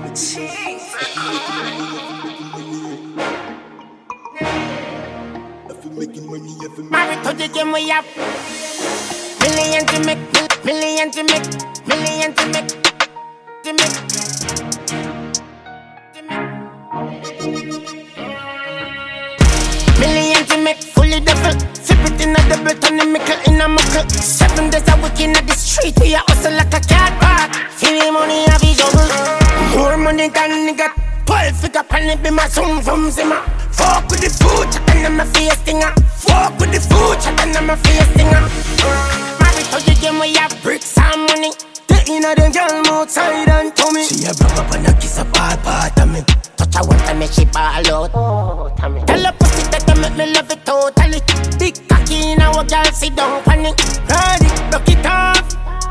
Married to the game we have million to make, million to make, million to make, to make. Million to make, fully double. Flip it in a double, turn the mickle in a muckle. 7 days a week in the street, we a hustle like a cat park. Feel me money a be juggle. More money than nigga. 12 figure pan it be my zoom zoom zimmer. Fuck with the food, chat and my face stinger. Fuck with the food, chat and my face stinger. Married to the game we have bricks and money. The inner the girl outside and to me. She a broke up and a kiss a part of me. Touch her one time, make she ball out. Tell her pussy that I make me love it totally. Big cocky in our girl, sit down panic. Ride it, block it off.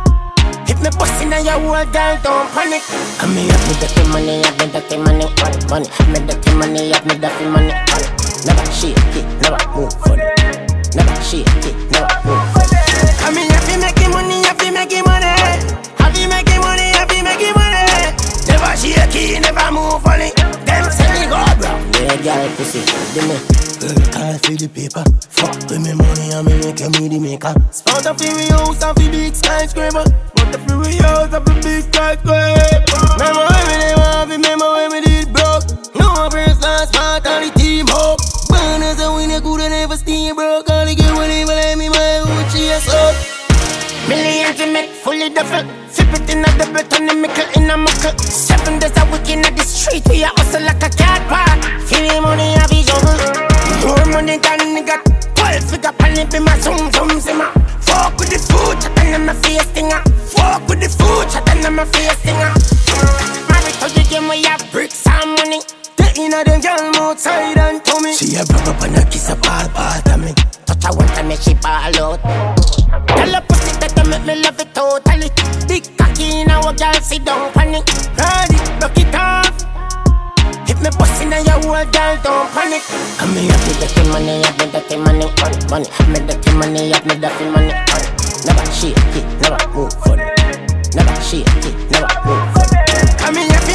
Hit me pussy now your whole girl, don't panic. And me have me dirty money, have me dirty money, money. Have me dirty money, have me dirty money. Never shake it, never move for it. Never shake it, never move for it. And me have to make money, have to make money. Have to make money, have to make money. Never shake it, never move for it. Them say me go brown. Yeah, girl, pussy, do me. Girl, call for the paper. Fuck with me money and me make me the maker. Spot up in me house of the big skyscraper. Spot up in me house of the big skyscraper. Remember when we did want, remember when we did broke. No first last part of the team hope. Born as a winner, coulda never steam broke. All the girl will never let me my own chase up. Million to make, fully double. Flip it in a double, turn the mickle in a muckle. 7 days a week in the street, we a hustle like a cat park. Feel me money a be juggle. More money than nigga. 12 figure pan it be my zoom zoom zimmer. Fuck with the food, chat and my face stinger. Fuck with the food, chat and my face stinger. Married to the game we have bricks and money. The inner the girl outside and to me. She a broke up and a kiss a part of me. Touch her one time, make she ball out. Tell her pussy that I make me love it totally. Big cocky in our girl, sit down panic. Ride it, block it off. Hit me pussy now your whole girl, don't panic. And me have me dirty money, have me dirty money, money. Have me dirty money, have me dirty money. Never shake it, never move for it. Never shake it, never move for it. And me have